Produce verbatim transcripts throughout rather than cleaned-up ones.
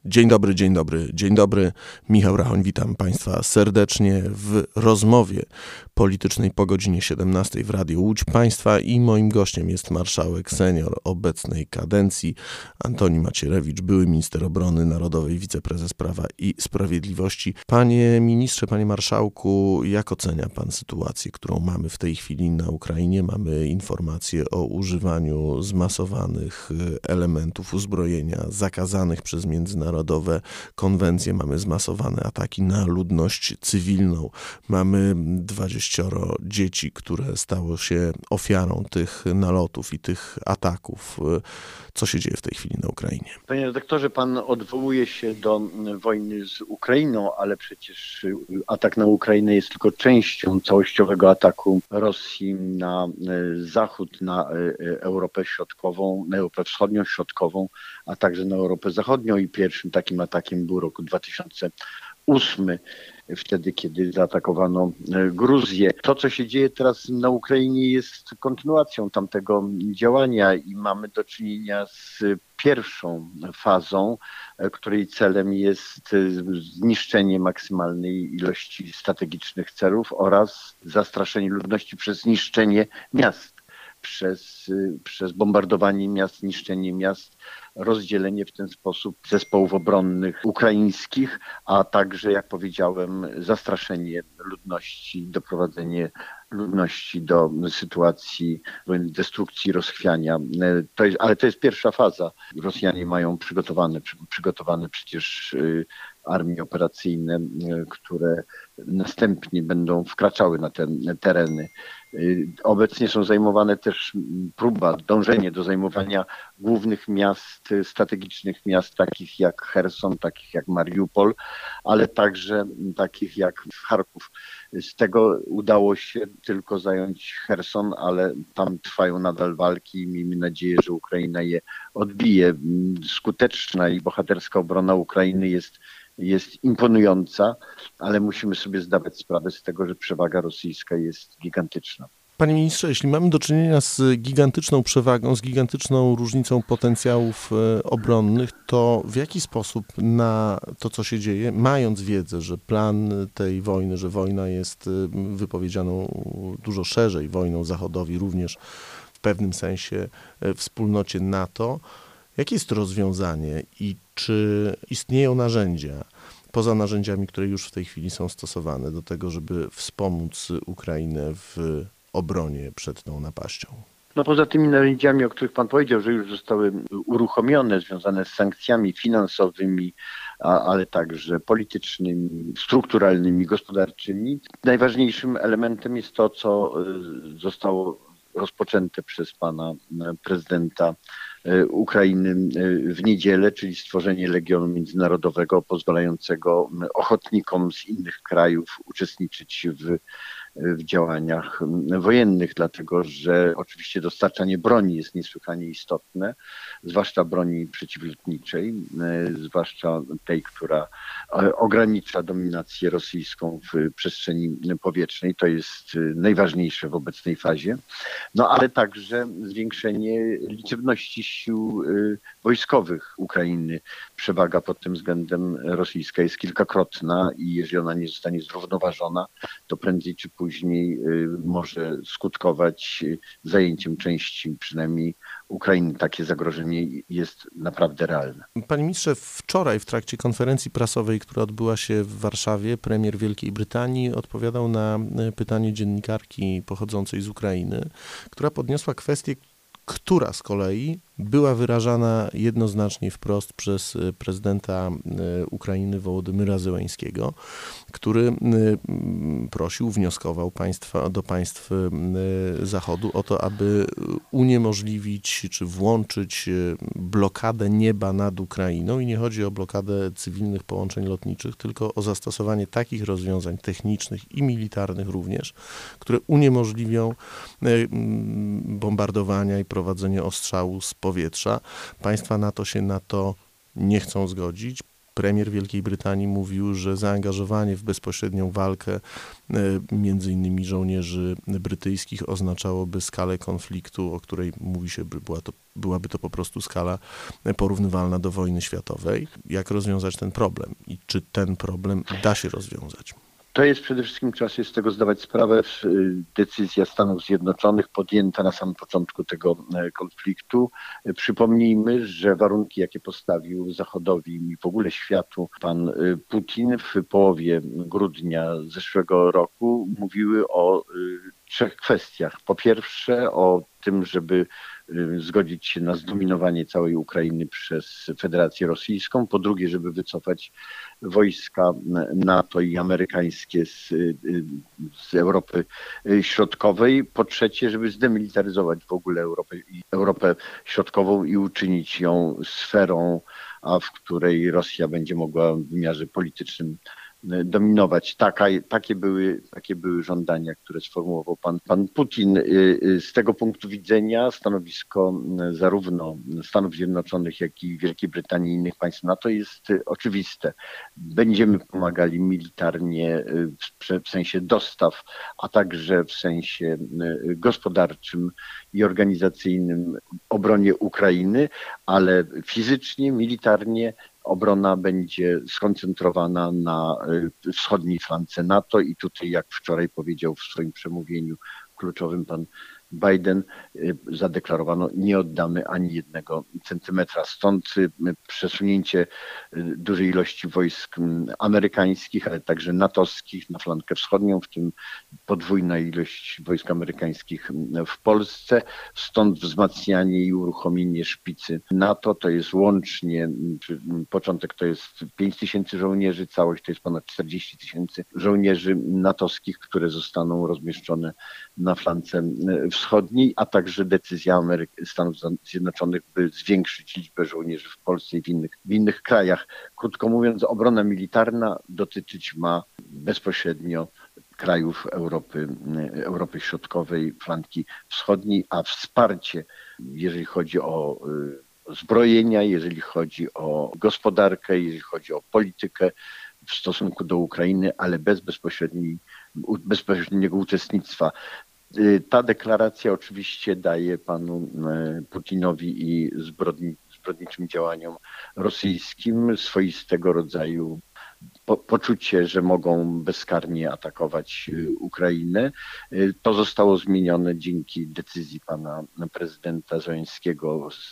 Dzień dobry, dzień dobry, dzień dobry. Michał Rachoń, witam Państwa serdecznie w rozmowie politycznej po godzinie siedemnastej w Radiu Łódź Państwa i moim gościem jest marszałek senior obecnej kadencji Antoni Macierewicz, były minister obrony narodowej, wiceprezes Prawa i Sprawiedliwości. Panie ministrze, panie marszałku, jak ocenia pan sytuację, którą mamy w tej chwili na Ukrainie? Mamy informacje o używaniu zmasowanych elementów uzbrojenia zakazanych przez międzynarodowe Narodowe konwencje, mamy zmasowane ataki na ludność cywilną, mamy dwadzieścioro dzieci, które stało się ofiarą tych nalotów i tych ataków. Co się dzieje w tej chwili na Ukrainie? Panie redaktorze, pan odwołuje się do wojny z Ukrainą, ale przecież atak na Ukrainę jest tylko częścią całościowego ataku Rosji na Zachód, na Europę Środkową, na Europę Wschodnią, Środkową, a także na Europę Zachodnią i pierwszym takim atakiem był roku dwa tysiące ósmy, wtedy kiedy zaatakowano Gruzję. To, co się dzieje teraz na Ukrainie, jest kontynuacją tamtego działania i mamy do czynienia z pierwszą fazą, której celem jest zniszczenie maksymalnej ilości strategicznych celów oraz zastraszenie ludności przez zniszczenie miast. Przez, przez bombardowanie miast, niszczenie miast, rozdzielenie w ten sposób zespołów obronnych ukraińskich, a także, jak powiedziałem, zastraszenie ludności, doprowadzenie ludności do sytuacji destrukcji, rozchwiania. To jest, ale to jest pierwsza faza. Rosjanie mają przygotowane, przygotowane przecież armie operacyjne, które następnie będą wkraczały na te tereny. Obecnie są zajmowane też próba, dążenie do zajmowania głównych miast, strategicznych miast takich jak Cherson, takich jak Mariupol, ale także takich jak Charków. Z tego udało się tylko zająć Cherson, ale tam trwają nadal walki i miejmy nadzieję, że Ukraina je odbije. Skuteczna i bohaterska obrona Ukrainy jest jest imponująca, ale musimy sobie zdawać sprawę z tego, że przewaga rosyjska jest gigantyczna. Panie ministrze, jeśli mamy do czynienia z gigantyczną przewagą, z gigantyczną różnicą potencjałów obronnych, to w jaki sposób na to, co się dzieje, mając wiedzę, że plan tej wojny, że wojna jest wypowiedzianą dużo szerzej wojną Zachodowi, również w pewnym sensie wspólnocie NATO, jakie jest to rozwiązanie i czy istnieją narzędzia, poza narzędziami, które już w tej chwili są stosowane do tego, żeby wspomóc Ukrainę w obronie przed tą napaścią? No poza tymi narzędziami, o których pan powiedział, że już zostały uruchomione, związane z sankcjami finansowymi, a, ale także politycznymi, strukturalnymi, gospodarczymi, najważniejszym elementem jest to, co zostało rozpoczęte przez pana prezydenta Ukrainy w niedzielę, czyli stworzenie Legionu Międzynarodowego pozwalającego ochotnikom z innych krajów uczestniczyć w, w działaniach wojennych, dlatego że oczywiście dostarczanie broni jest niesłychanie istotne, zwłaszcza broni przeciwlotniczej, zwłaszcza tej, która ogranicza dominację rosyjską w przestrzeni powietrznej. To jest najważniejsze w obecnej fazie. No ale także zwiększenie liczebności sił wojskowych Ukrainy. Przewaga pod tym względem rosyjska jest kilkakrotna i jeżeli ona nie zostanie zrównoważona, to prędzej czy później może skutkować zajęciem części przynajmniej Ukrainy. Takie zagrożenie jest naprawdę realne. Panie ministrze, wczoraj w trakcie konferencji prasowej, która odbyła się w Warszawie, premier Wielkiej Brytanii odpowiadał na pytanie dziennikarki pochodzącej z Ukrainy, która podniosła kwestię, która z kolei była wyrażana jednoznacznie wprost przez prezydenta Ukrainy Wołodymyra Zełeńskiego, który prosił, wnioskował państwa, do państw Zachodu o to, aby uniemożliwić czy włączyć blokadę nieba nad Ukrainą i nie chodzi o blokadę cywilnych połączeń lotniczych, tylko o zastosowanie takich rozwiązań technicznych i militarnych również, które uniemożliwią bombardowania i prowadzenie ostrzału z powietrza. Państwa NATO się na to nie chcą zgodzić. Premier Wielkiej Brytanii mówił, że zaangażowanie w bezpośrednią walkę między innymi żołnierzy brytyjskich oznaczałoby skalę konfliktu, o której mówi się, by była to, byłaby to po prostu skala porównywalna do wojny światowej. Jak rozwiązać ten problem i czy ten problem da się rozwiązać? To jest przede wszystkim, trzeba sobie z tego zdawać sprawę, decyzja Stanów Zjednoczonych podjęta na samym początku tego konfliktu. Przypomnijmy, że warunki, jakie postawił Zachodowi i w ogóle światu pan Putin w połowie grudnia zeszłego roku, mówiły o trzech kwestiach. Po pierwsze o tym, żeby zgodzić się na zdominowanie całej Ukrainy przez Federację Rosyjską. Po drugie, żeby wycofać wojska NATO i amerykańskie z, z Europy Środkowej. Po trzecie, żeby zdemilitaryzować w ogóle Europę, Europę Środkową i uczynić ją sferą, a w której Rosja będzie mogła w wymiarze politycznym dominować. Taka, takie, były, takie były żądania, które sformułował pan, pan Putin. Z tego punktu widzenia stanowisko zarówno Stanów Zjednoczonych, jak i Wielkiej Brytanii i innych państw NATO jest oczywiste. Będziemy pomagali militarnie w, w sensie dostaw, a także w sensie gospodarczym i organizacyjnym obronie Ukrainy, ale fizycznie, militarnie obrona będzie skoncentrowana na wschodniej flance NATO i tutaj, jak wczoraj powiedział w swoim przemówieniu kluczowym pan Biden, zadeklarowano, nie oddamy ani jednego centymetra. Stąd przesunięcie dużej ilości wojsk amerykańskich, ale także natowskich na flankę wschodnią, w tym podwójna ilość wojsk amerykańskich w Polsce. Stąd wzmacnianie i uruchomienie szpicy NATO, to jest łącznie, początek to jest pięć tysięcy żołnierzy, całość to jest ponad czterdzieści tysięcy żołnierzy natowskich, które zostaną rozmieszczone na flance wschodniej, a także decyzja Ameryki, Stanów Zjednoczonych, by zwiększyć liczbę żołnierzy w Polsce i w innych, w innych krajach. Krótko mówiąc, obrona militarna dotyczyć ma bezpośrednio krajów Europy, Europy Środkowej, flanki wschodniej, a wsparcie, jeżeli chodzi o zbrojenia, jeżeli chodzi o gospodarkę, jeżeli chodzi o politykę w stosunku do Ukrainy, ale bez bezpośredniej, bezpośredniego uczestnictwa. Ta deklaracja oczywiście daje panu Putinowi i zbrodni, zbrodniczym działaniom rosyjskim swoistego rodzaju po, poczucie, że mogą bezkarnie atakować Ukrainę. To zostało zmienione dzięki decyzji pana prezydenta Zełenskiego z,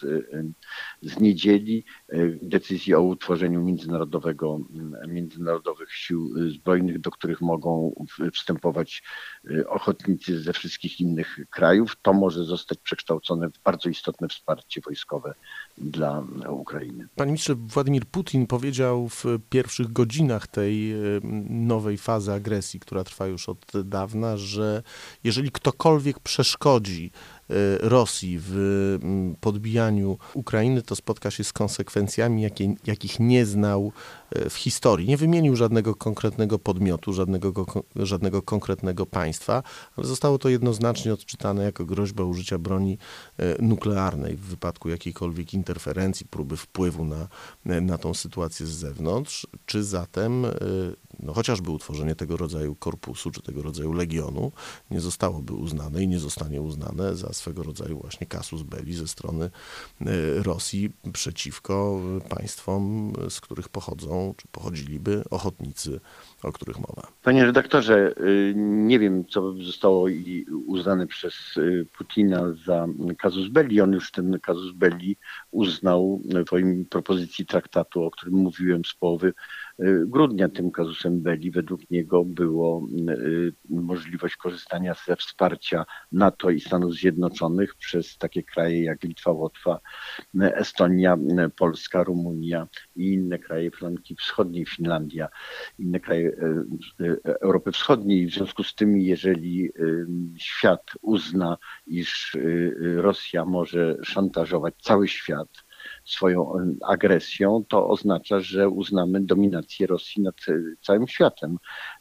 z niedzieli, decyzji o utworzeniu międzynarodowego, międzynarodowych sił zbrojnych, do których mogą wstępować ochotnicy ze wszystkich innych krajów. To może zostać przekształcone w bardzo istotne wsparcie wojskowe dla Ukrainy. Panie ministrze, Władimir Putin powiedział w pierwszych godzinach tej nowej fazy agresji, która trwa już od dawna, że jeżeli ktokolwiek przeszkodzi Rosji w podbijaniu Ukrainy, to spotka się z konsekwencjami, jakie, jakich nie znał w historii. Nie wymienił żadnego konkretnego podmiotu, żadnego, żadnego konkretnego państwa, ale zostało to jednoznacznie odczytane jako groźba użycia broni nuklearnej w wypadku jakiejkolwiek interferencji, próby wpływu na, na tą sytuację z zewnątrz. Czy zatem no, chociażby utworzenie tego rodzaju korpusu, czy tego rodzaju legionu nie zostałoby uznane i nie zostanie uznane za swego rodzaju właśnie casus belli ze strony Rosji przeciwko państwom, z których pochodzą, czy pochodziliby ochotnicy, o których mowa. Panie redaktorze, nie wiem, co zostało uznane przez Putina za casus belli. On już ten casus belli uznał w swojej propozycji traktatu, o którym mówiłem z połowy grudnia. Tym casusem belli według niego było możliwość korzystania ze wsparcia NATO i Stanów Zjednoczonych przez takie kraje jak Litwa, Łotwa, Estonia, Polska, Rumunia i inne kraje flanki wschodniej, Finlandia, inne kraje Europy Wschodniej. W związku z tym, jeżeli świat uzna, iż Rosja może szantażować cały świat swoją agresją, to oznacza, że uznamy dominację Rosji nad całym światem,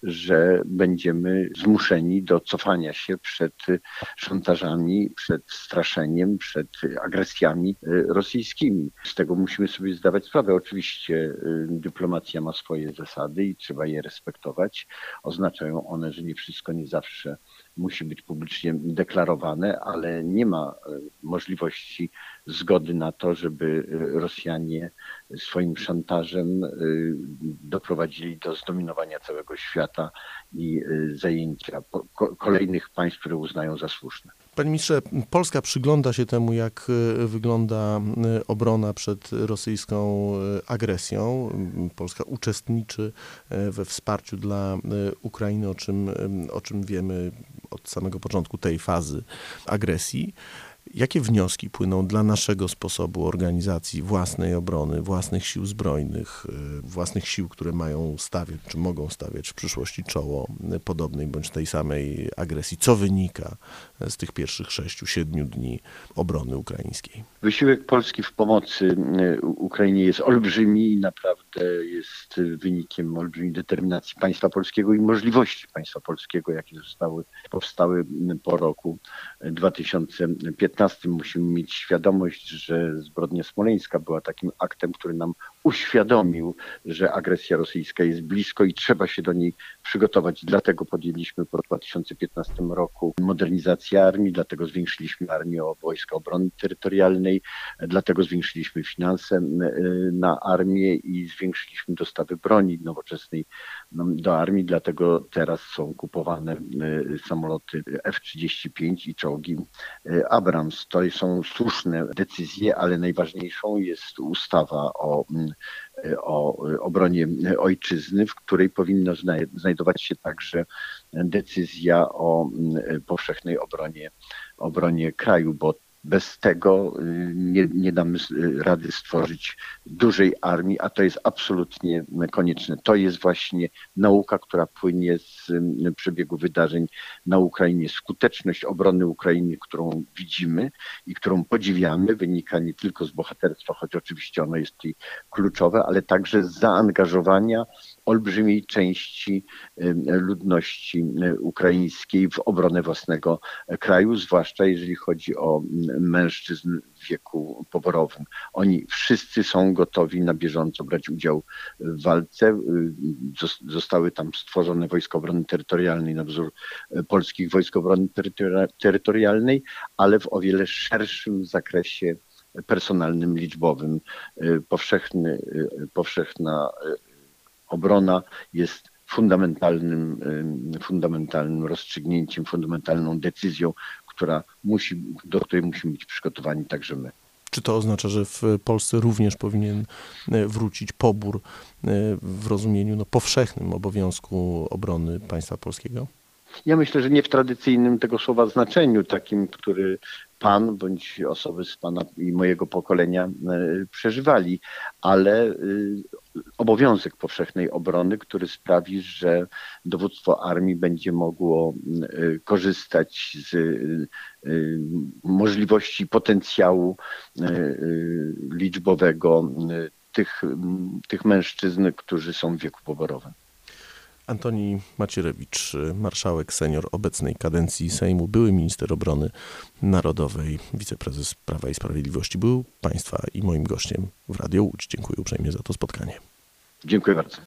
że będziemy zmuszeni do cofania się przed szantażami, przed straszeniem, przed agresjami rosyjskimi. Z tego musimy sobie zdawać sprawę. Oczywiście dyplomacja ma swoje zasady i trzeba je respektować. Oznaczają one, że nie wszystko nie zawsze musi być publicznie deklarowane, ale nie ma możliwości zgody na to, żeby Rosjanie swoim szantażem doprowadzili do zdominowania całego świata i zajęcia kolejnych państw, które uznają za słuszne. Panie ministrze, Polska przygląda się temu, jak wygląda obrona przed rosyjską agresją. Polska uczestniczy we wsparciu dla Ukrainy, o czym, o czym wiemy od samego początku tej fazy agresji. Jakie wnioski płyną dla naszego sposobu organizacji własnej obrony, własnych sił zbrojnych, własnych sił, które mają stawiać, czy mogą stawiać w przyszłości czoło podobnej bądź tej samej agresji? Co wynika z tych pierwszych sześciu, siedmiu dni obrony ukraińskiej? Wysiłek Polski w pomocy Ukrainie jest olbrzymi i naprawdę jest wynikiem olbrzymiej determinacji państwa polskiego i możliwości państwa polskiego, jakie zostały, powstały po roku dwa tysiące piętnastym. Musimy mieć świadomość, że zbrodnia smoleńska była takim aktem, który nam uświadomił, że agresja rosyjska jest blisko i trzeba się do niej przygotować. Dlatego podjęliśmy po dwa tysiące piętnastym roku modernizację armii, dlatego zwiększyliśmy armię o Wojska Obrony Terytorialnej, dlatego zwiększyliśmy finanse na armię i zwiększyliśmy dostawy broni nowoczesnej do armii, dlatego teraz są kupowane samoloty F trzydzieści pięć i czołgi Abrams. To są słuszne decyzje, ale najważniejszą jest ustawa o o obronie ojczyzny, w której powinna znajdować się także decyzja o powszechnej obronie, obronie kraju, bo bez tego nie, nie damy rady stworzyć dużej armii, a to jest absolutnie konieczne. To jest właśnie nauka, która płynie z przebiegu wydarzeń na Ukrainie. Skuteczność obrony Ukrainy, którą widzimy i którą podziwiamy, wynika nie tylko z bohaterstwa, choć oczywiście ono jest tutaj kluczowe, ale także z zaangażowania olbrzymiej części ludności ukraińskiej w obronę własnego kraju, zwłaszcza jeżeli chodzi o mężczyzn w wieku poborowym. Oni wszyscy są gotowi na bieżąco brać udział w walce. Zostały tam stworzone Wojska Obrony Terytorialnej na wzór polskich Wojsk Obrony Terytorialnej, ale w o wiele szerszym zakresie personalnym, liczbowym. Powszechny, powszechna obrona jest fundamentalnym, fundamentalnym rozstrzygnięciem, fundamentalną decyzją, która musi, do której musimy być przygotowani także my. Czy to oznacza, że w Polsce również powinien wrócić pobór w rozumieniu no, powszechnym obowiązku obrony państwa polskiego? Ja myślę, że nie w tradycyjnym tego słowa znaczeniu, takim, który pan bądź osoby z pana i mojego pokolenia przeżywali, ale obowiązek powszechnej obrony, który sprawi, że dowództwo armii będzie mogło korzystać z możliwości potencjału liczbowego tych, tych mężczyzn, którzy są w wieku poborowym. Antoni Macierewicz, marszałek senior obecnej kadencji Sejmu, były minister obrony narodowej, wiceprezes Prawa i Sprawiedliwości, był państwa i moim gościem w Radiu Łódź. Dziękuję uprzejmie za to spotkanie. Dziękuję bardzo.